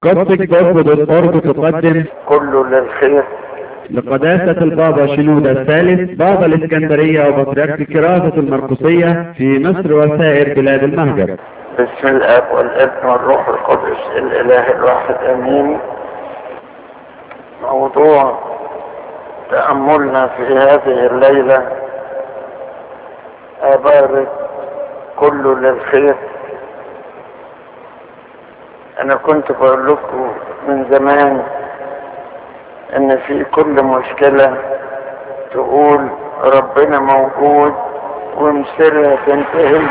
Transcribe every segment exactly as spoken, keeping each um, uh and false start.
قصة جذب دوت أورج تقدم كله للخير. لقداسة البابا شنودة الثالث بابا الإسكندرية وبطريرك كراسة المرقسية في مصر وسائر بلاد المهجر. بسم الاب والابن والروح القدس الاله الواحد امين. موضوع تأملنا في هذه الليلة عبارة كله للخير. انا كنت بقول لكم من زمان ان في كل مشكلة تقول ربنا موجود ومصيرها تنتهي،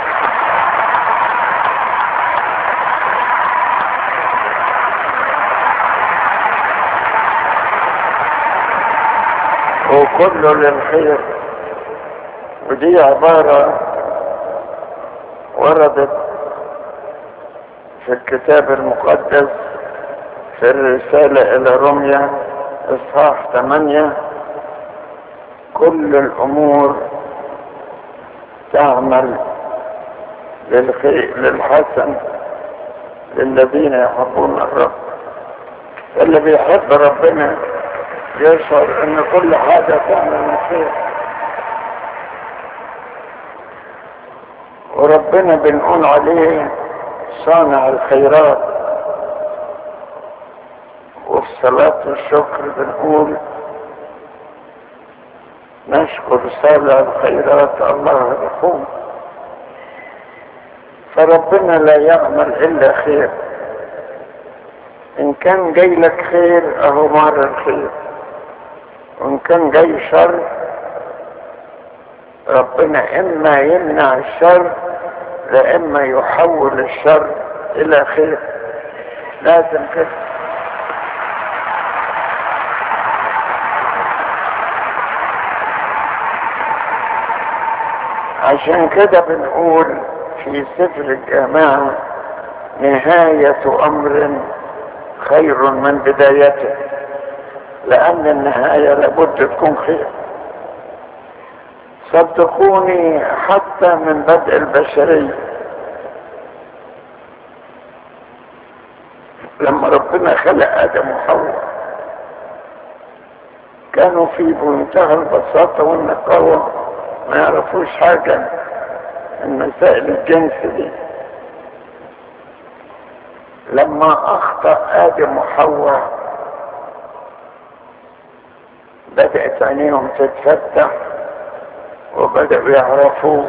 وكله للخير. ودي عبارة وردت في الكتاب المقدس في الرسالة إلى روميا إصحاح ثمانية: كل الأمور تعمل للخير للحسن للذين يحبون الرب. اللي بيحب ربنا يشعر ان كل حاجة تعمل خير، وربنا بنقول عليه صانع الخيرات. وفي صلاة الشكر بنقول نشكر صانع الخيرات الله يقوم. فربنا لا يعمل الا خير. ان كان جاي لك خير اهو مر الخير، وان كان جاي شر ربنا اما يمنع الشر لاما يحول الشر الى خير. لازم كده. عشان كده بنقول في سفر الجامعة: نهاية امر خير من بدايته، لان النهاية لابد تكون خير. صدقوني حتى من بدء البشرية لما ربنا خلق ادم وحواء كانوا في منتهى البساطة والنقاوة، ما يعرفوش حاجة من مسائل الجنس دي. لما اخطأ ادم وحواء بدأت عينيهم تتفتح وبدأوا يعرفوا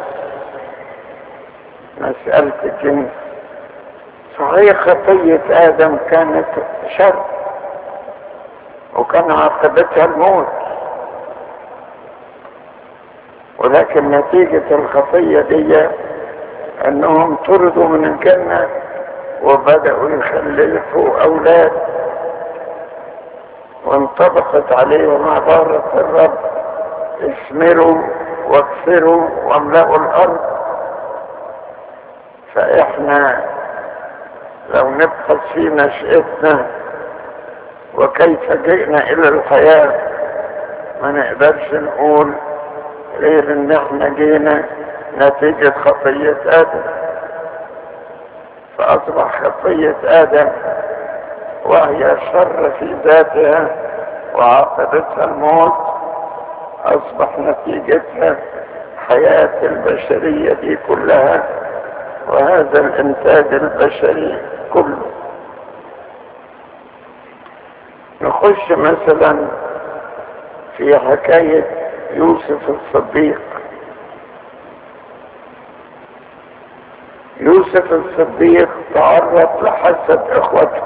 مسألة الجنس. صحيح خطية آدم كانت شر وكان عاقبتها الموت، ولكن نتيجة الخطية دي انهم طردوا من الجنة وبدأوا يخلفوا اولاد، وانطبقت عليهم عبارة الرب: اثمروا واكثروا واملأوا الارض. فاحنا لو نبحث في نشأتنا وكيف جئنا الى الحياة ما نقدرش نقول غير ان احنا جينا نتيجة خطية ادم. فاصبح خطية ادم وهي شر في ذاتها وعاقبتها الموت، اصبح نتيجتها حياة البشرية دي كلها وهذا الانتاج البشري كله. نخش مثلا في حكاية يوسف الصديق. يوسف الصديق تعرض لحسد اخوته،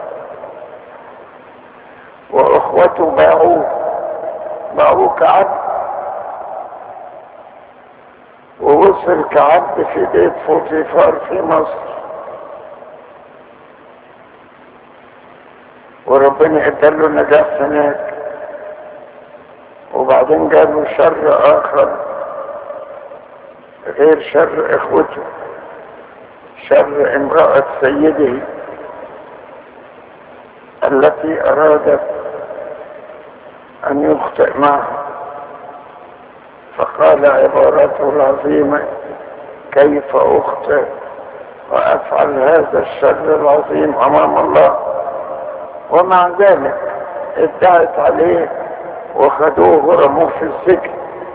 واخوته باعوه باعوه كعبد، ووصل كعبد في بيت فوطيفار في مصر، وربنا اداله نجاح هناك. وبعدين جاله شر اخر غير شر اخوته، شر امرأة سيده التي ارادت ان يخطئ معه، فقال عبارته العظيمة: كيف اخطئ وأفعل هذا الشر العظيم أمام الله. ومع ذلك ادعت عليه وخدوه ورموه في السجن.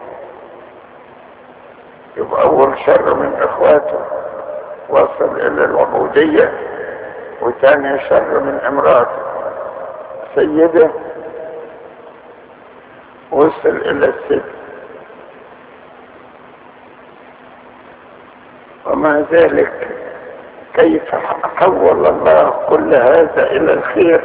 يبقى أول شر من إخواته وصل إلى العبودية، وثاني شر من امرأته سيدة وصل إلى السجن. ومع ذلك كيف حول الله كل هذا إلى الخير؟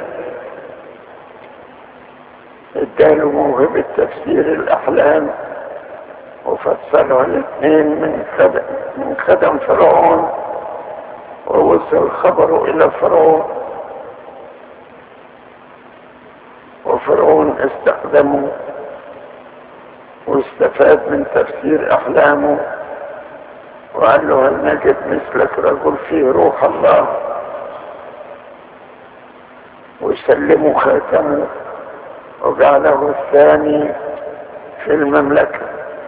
اداله موهبة تفسير الأحلام وفسرها الاثنين من خدم من خدم فرعون، ووصل خبره إلى فرعون، وفرعون استخدمه واستفاد من تفسير أحلامه، وقال له هل نجد مثلك رجل فيه روح الله؟ وسلموا خاتمه وجعله الثاني في المملكة.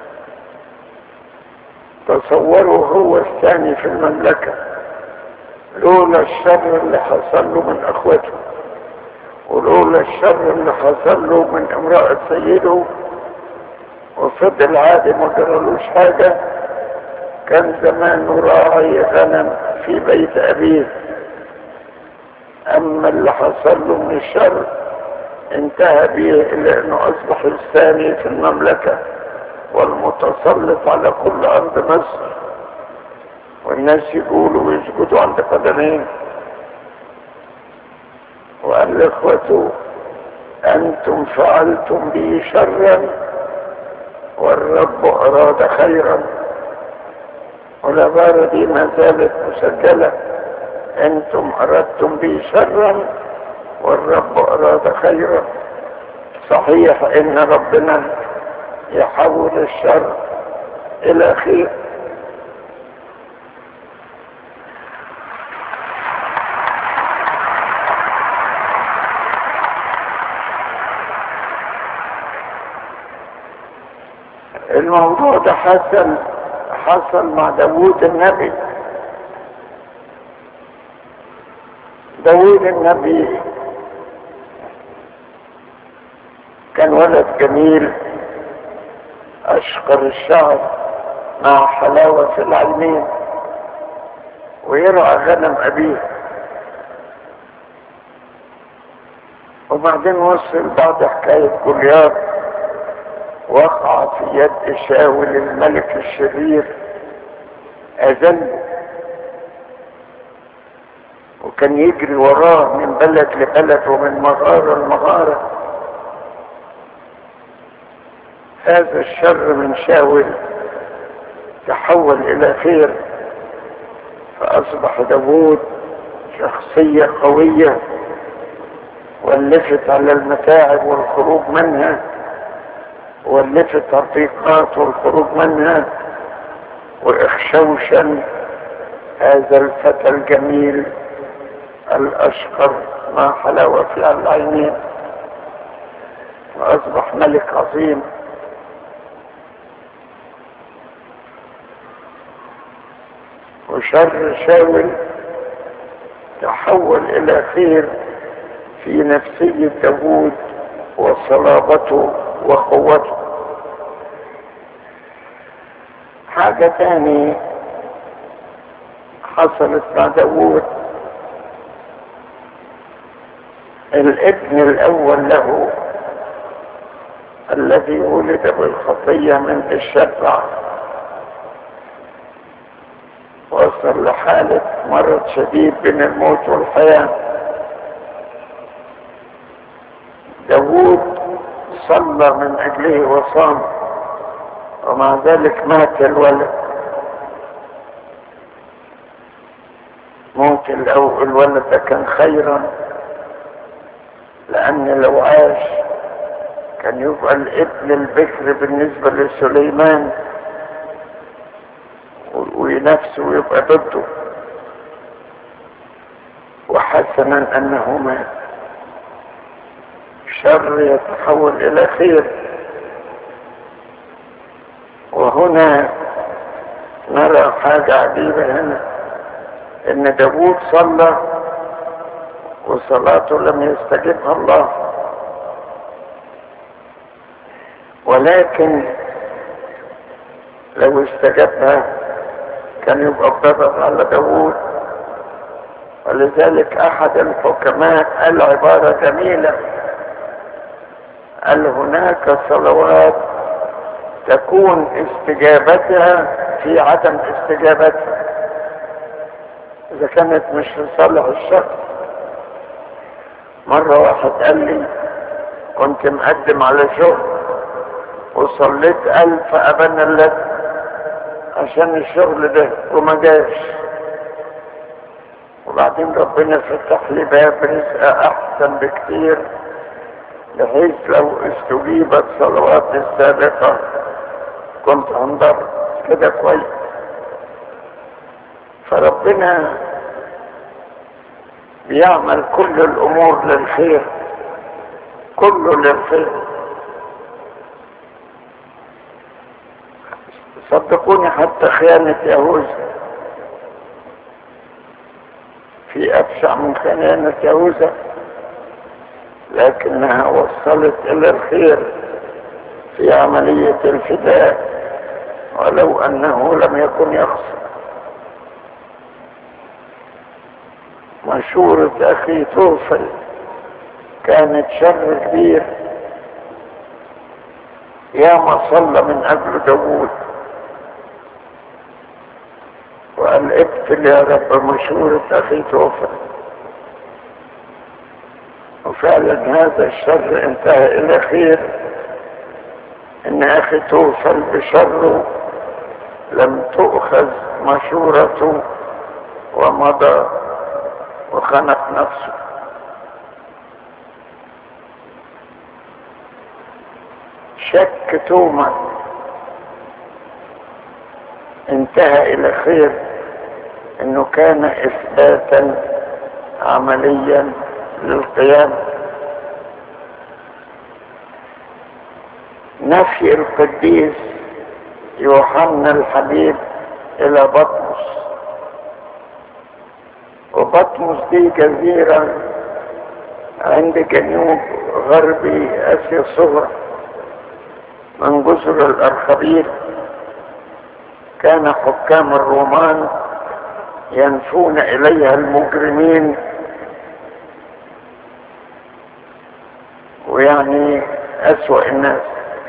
تصوروا هو الثاني في المملكة لولا الشر اللي حصل له من اخوته، ولولا الشر اللي حصل له من امرأة سيده، وفضل عادي ما جرالوش حاجة. كان زمانه راعي غنم في بيت أبيه. أما اللي حصل له من الشر انتهى به إلى أنه أصبح الثاني في المملكة والمتسلط على كل أرض مصر، والناس يقولوا ويسجدوا عند قدميه. وقال لإخوته أنتم فعلتم بي شرا والرب أراد خيرا. والعبارة دي ما زالت مسجلة، أنتم أردتم بي شرا والرب أراد خيرا. صحيح إن ربنا يحول الشر إلى خير. الموضوع ده حصل حصل مع داوود النبي. داوود النبي كان ولد جميل أشقر الشعب مع حلاوة في العينين، ويرعى غنم أبيه. وبعدين وصل بعد حكاية جولياث وقع في يد شاول الملك الشرير، أذله، وكان يجري وراه من بلد لبلد ومن مغارة لمغارة. هذا الشر من شاول تحول إلى خير، فأصبح داوود شخصية قوية ولفت على المتاعب والخروج منها، ولفت الضيقات والخروج منها. واخشوشا هذا الفتى الجميل الاشقر مع حلاوة في العينين، واصبح ملك عظيم. وشر شاول تحول الى خير في نفسية داوود وصلابته وقوته. حاجة تاني حصلت مع داوود، الابن الاول له الذي ولد بالخطية من الشبع وصل لحالة مرض شديد بين الموت والحياة. داوود صلى من اجله وصام، ومع ذلك مات الولد. موت الولد ده كان خيرا، لان لو عاش كان يبقى الابن البكر بالنسبة لسليمان ونفسه ويبقى ضده. وحسنا انه مات. شر يتحول الى خير. وهنا نرى حاجة عجيبة هنا، ان داوود صلى وصلاته لم يستجبها الله، ولكن لو استجابها كان يبقى بضرر على داوود. ولذلك احد الحكماء قال عبارة جميلة، قال هناك صلوات تكون استجابتها في عدم استجابتها اذا كانت مش في صالح الشخص. مرة واحد قال لي كنت مقدم على شغل وصليت الف ابانا لك عشان الشغل ده وما جاش، وبعدين ربنا فتح لي باب رزق احسن بكتير، بحيث لو استجيبت صلواتي السابقة كنت هنضر كده كويس. فربنا بيعمل كل الامور للخير، كله للخير. صدقوني حتى خيانة يهوذا في ابشع من خيانة يهوذا، لكنها وصلت الى الخير في عملية الفداء ولو انه لم يكن يخسر. مشورة اخي توفل كانت شر كبير، ياما صلى من اجل داوود وقال ابتل يا رب مشورة اخي توفل، وفعلا هذا الشر انتهى الى خير، ان اخي توفل بشره لم تؤخذ مشورته ومضى وخنق نفسه. شك توما انتهى الى خير، انه كان اثباتا عمليا للقيامة. نفي القديس يوحنا الحبيب الى بطمس، وبطمس دي جزيرة عند جنوب غربي اسيا الصغرى من جزر الارخبيل. كان حكام الرومان ينفون اليها المجرمين، ويعني اسوأ الناس.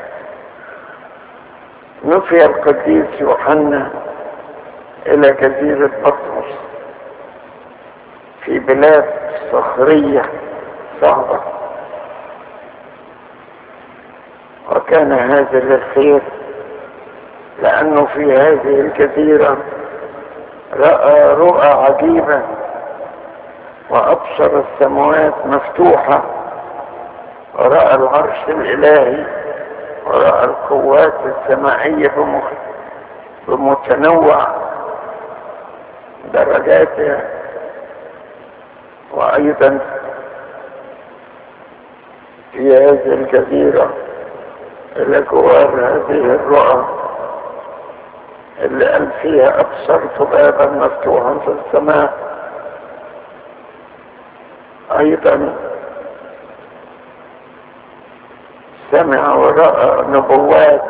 نفي القديس يوحنا الى جزيرة بطمس في بلاد صخرية صعبة، وكان هذا للخير، لانه في هذه الجزيرة رأى رؤى عجيبة وابصر السماوات مفتوحة، ورأى العرش الالهي، ورأى القوات السمائية بمتنوع درجاتها، وايضا في هذه الجزيرة الى جوار هذه الرؤى اللي قال فيها ابصرت بابا مفتوحا في السماء، ايضا سمع ورأى نبوات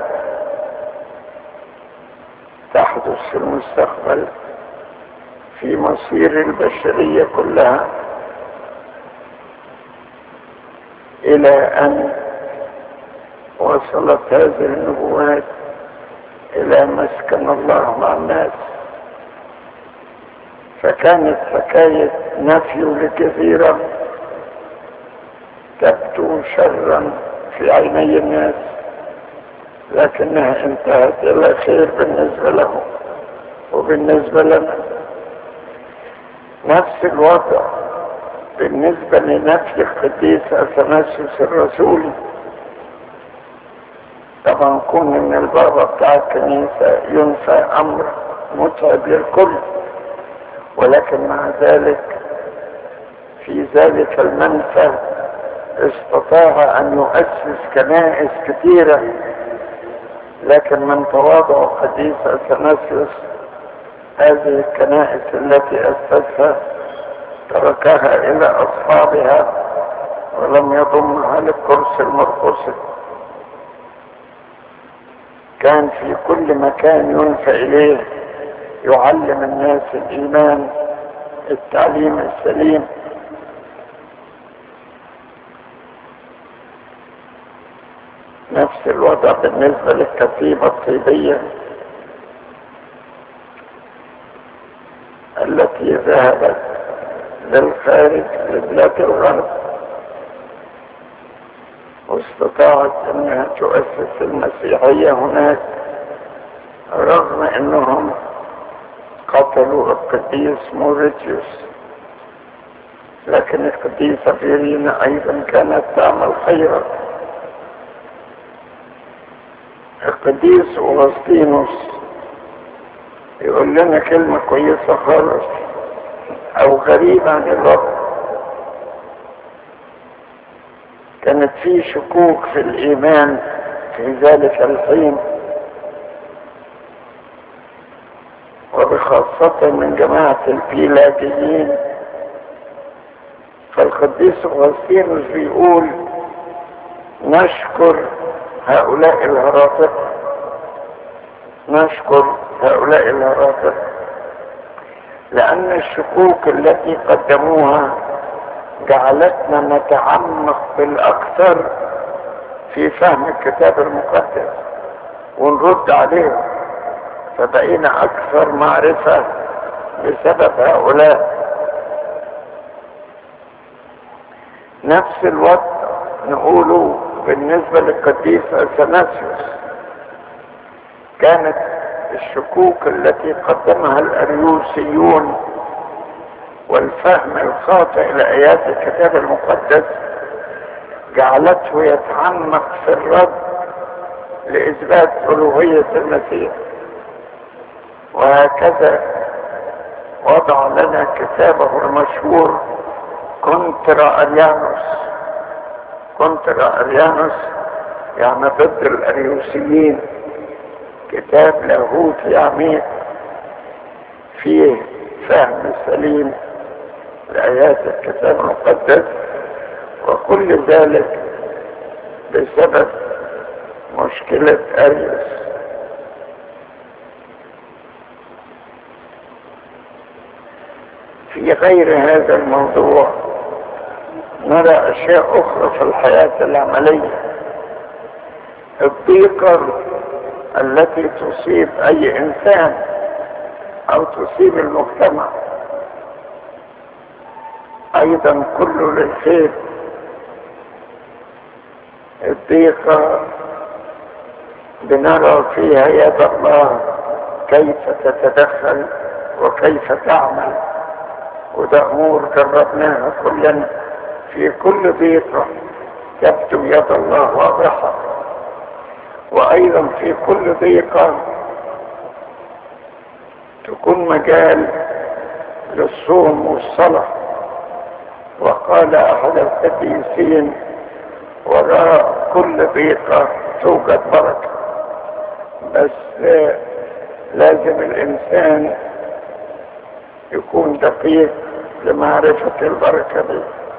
تحدث في المستقبل في مصير البشرية كلها، الى ان وصلت هذه النبوات الى مسكن الله مع الناس. فكانت حكاية نفي للجزيرة تبدو شرا في عيني الناس، لكنها انتهت الى خير بالنسبة لهم وبالنسبة لنا. نفس الوضع بالنسبة لنفي القديس اثناسيوس الرسولي. طبعا كون ان البابا بتاع الكنيسة ينفى امر متعب للكل، ولكن مع ذلك في ذلك المنفى استطاع ان يؤسس كنائس كثيرة، لكن من تواضع قديس اثناسيوس هذه الكنائس التي أسسها تركها إلى أصحابها ولم يضمها للكرسي المرقصي. كان في كل مكان ينفى إليه يعلم الناس الإيمان، التعليم السليم. نفس الوضع بالنسبة للكتيبة الطيبية التي ذهبت للخارج لبلاد الغرب واستطاعت انها تؤسس المسيحية هناك، رغم انهم قتلوا القديس موريتيوس، لكن القديسة فيرينا ايضا كانت تعمل خيرا. القديس أغسطينوس يقول لنا كلمة كويسة خالص او غريبة عن الوقت. كانت في شكوك في الايمان في ذلك الحين، وبخاصة من جماعة البيلاجيين. فالقديس أغسطينوس بيقول نشكر هؤلاء الهراطقة، نشكر هؤلاء الهراطقة لأن الشكوك التي قدموها جعلتنا نتعمق بالأكثر في فهم الكتاب المقدس ونرد عليهم، فبقينا أكثر معرفة بسبب هؤلاء. نفس الوقت نقوله بالنسبة للقديس أثناسيوس، كانت الشكوك التي قدمها الأريوسيون والفهم الخاطئ لآيات الكتاب المقدس جعلته يتعمق في الرد لإثبات ألوهية المسيح. وهكذا وضع لنا كتابه المشهور كونترا أريانوس. كونترا أريانوس يعني ضد الأريوسيين، كتاب لاهوتي عميق فيه فهم سليم لآيات الكتاب المقدس، وكل ذلك بسبب مشكلة أريوس. في غير هذا الموضوع نرى أشياء أخرى في الحياة العملية. الضيقة التي تصيب أي إنسان أو تصيب المجتمع أيضا كله للخير. الضيقة بنرى فيها يد الله كيف تتدخل وكيف تعمل، وده أمور جربناها كلنا. في كل ضيقة تبدو يد الله واضحة، وأيضا في كل ضيقة تكون مجال للصوم والصلاة. وقال أحد القديسين وراء كل ضيقة توجد بركة، بس لازم الإنسان يكون دقيق لمعرفة البركة دي.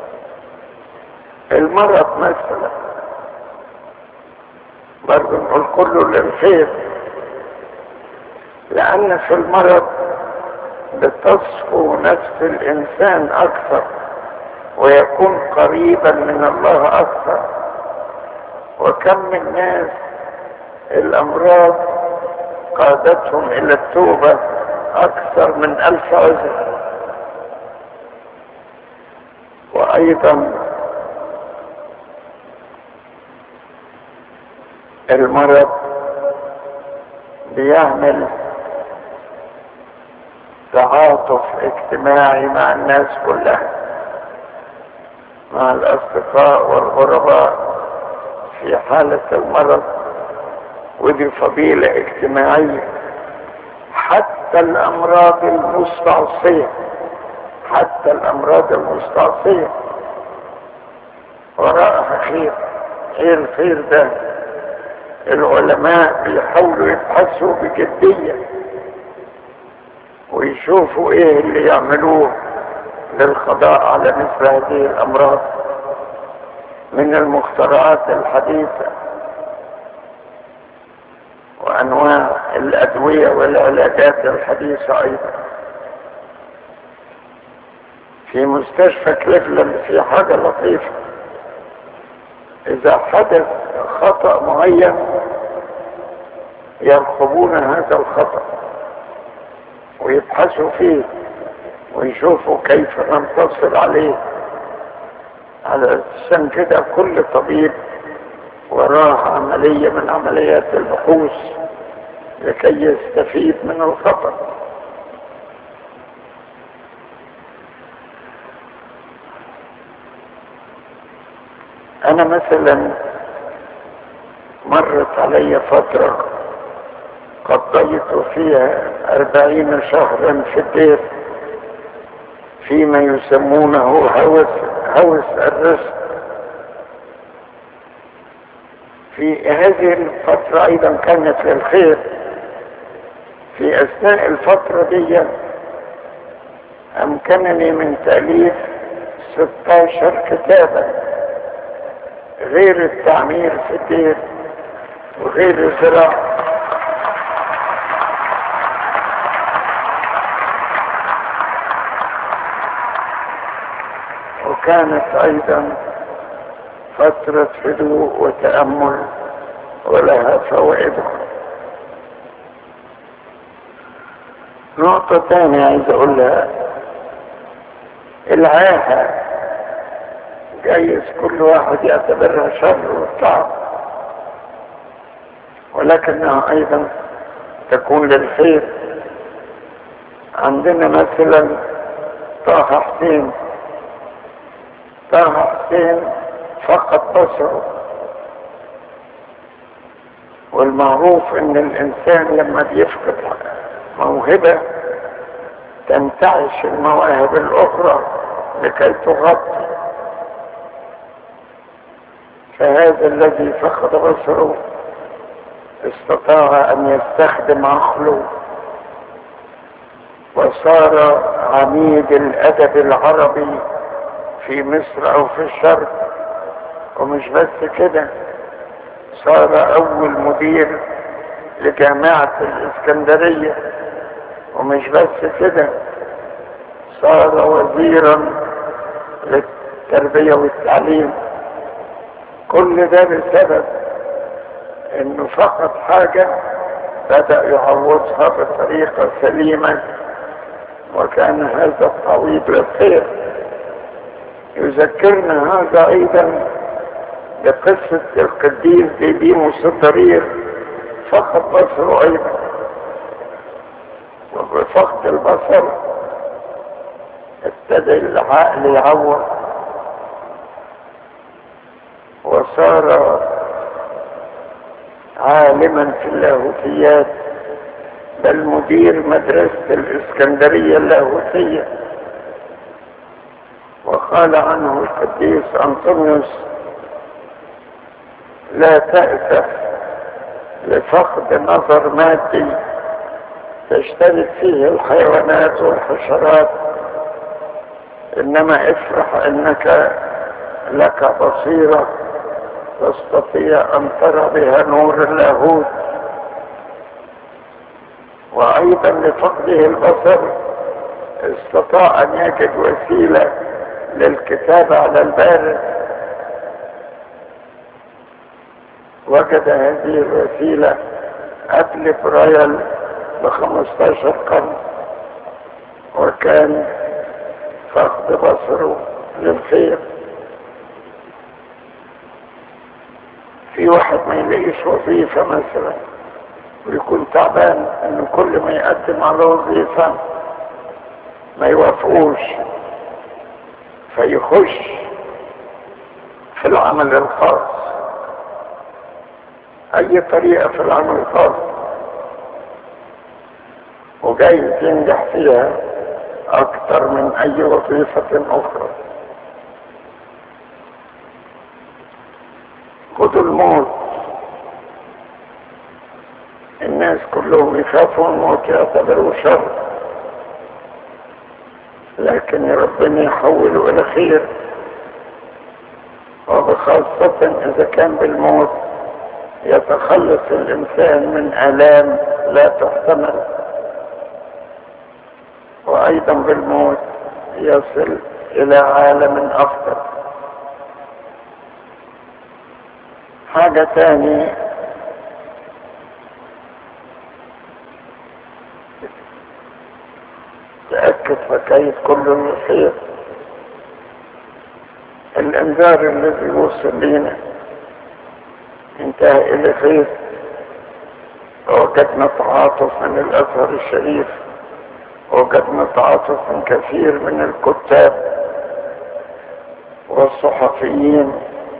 المرض مثلا برضه نقول كله للخير، لأن في المرض بتصفو نفس الإنسان أكثر ويكون قريبا من الله أكثر. وكم من ناس الأمراض قادتهم إلى التوبة أكثر من ألف عذر. وأيضا المرض بيعمل تعاطف اجتماعي مع الناس كلها، مع الأصدقاء والغرباء في حالة المرض، ودي فضيلة اجتماعية. حتى الأمراض المستعصية، حتى الأمراض المستعصية وراءها خير. ايه الخير ده؟ العلماء بيحاولوا يبحثوا بجدية ويشوفوا ايه اللي يعملوه للقضاء على مثل هذه الامراض من المخترعات الحديثة وانواع الادوية والعلاجات الحديثة ايضا. في مستشفى كليفلاند في حاجة لطيفة، اذا حدث خطأ معين يرقبون هذا الخطأ ويبحثوا فيه ويشوفوا كيف ننتصر عليه. علشان كده كل طبيب وراه عملية من عمليات البحوث لكي يستفيد من الخطأ. انا مثلا مرت علي فترة قضيت فيها أربعين شهرا في الدير فيما يسمونه هوس هوس الرزق. في هذه الفترة أيضا كانت للخير. في أثناء الفترة دي أمكنني من تأليف ستة عشر كتابا غير التعمير في الدير وغير الزراعة. وكانت أيضا فترة هدوء وتأمل ولها فوائدها. نقطة تانية عايز أقولها، العاهة جايز كل واحد يعتبرها شر وصعب، ولكنها أيضا تكون للخير. عندنا مثلا طه حسين طه حسين فقد بصره، والمعروف ان الانسان لما بيفقد موهبة تنتعش المواهب الاخرى لكي تغطي. فهذا الذي فقد بصره استطاع ان يستخدم عقله وصار عميد الادب العربي في مصر او في الشرق. ومش بس كده، صار اول مدير لجامعة الاسكندرية. ومش بس كده، صار وزيرا للتربية والتعليم. كل ده بسبب انه فقد حاجة بدأ يعوضها بطريقة سليمة، وكان هذا التعويض للخير. يذكرنا هذا ايضا بقصة القديس ديديموس الضرير، فقد بصره ايضا، وبفقد البصر ابتدى العقل يعوض وصار عالما في اللاهوتيات، بل مدير مدرسة الاسكندرية اللاهوتية. وقال عنه القديس أنطونيوس: لا تأسف لفقد نظر مادي تشترك فيه الحيوانات والحشرات، إنما افرح إنك لك بصيرة تستطيع أن ترى بها نور اللاهوت. وأيضا لفقده البصر استطاع أن يجد وسيلة للكتابة على البارد. وجد هذه الوسيلة قبل برايل بخمستاشر قرن، وكان فقد بصره للخير. في واحد ما يلاقيش وظيفة مثلا ويكون تعبان، انه كل ما يقدم على وظيفة ما يوافقوش، فيخش في العمل الخاص، اي طريقة في العمل الخاص، وجايز ينجح فيها اكتر من اي وظيفة اخرى. خدوا الموت. الناس كلهم يخافوا الموت، يعتبروا شر، لكن ربنا يحوله الى خير، وبخاصة اذا كان بالموت يتخلص الانسان من الام لا تحتمل، وايضا بالموت يصل الى عالم افضل. حاجة تاني، تأكد حكاية كل الخير. الانذار الذي وصل لنا انتهى الى خير، ووجدنا تعاطف من الازهر الشريف، ووجدنا تعاطف من كثير من الكتاب والصحفيين،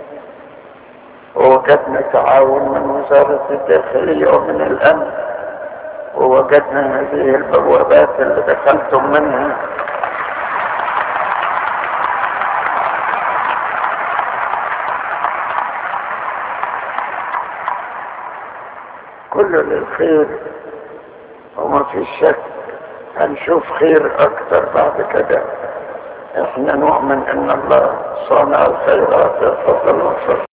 ووجدنا تعاون من وزارة الداخلية ومن الامن، ووجدنا هذه البوابات اللي دخلتم منها كل للخير، وما في شك هنشوف خير اكتر بعد كده. احنا نؤمن ان الله صانع الخيرات. يتفضل وصل.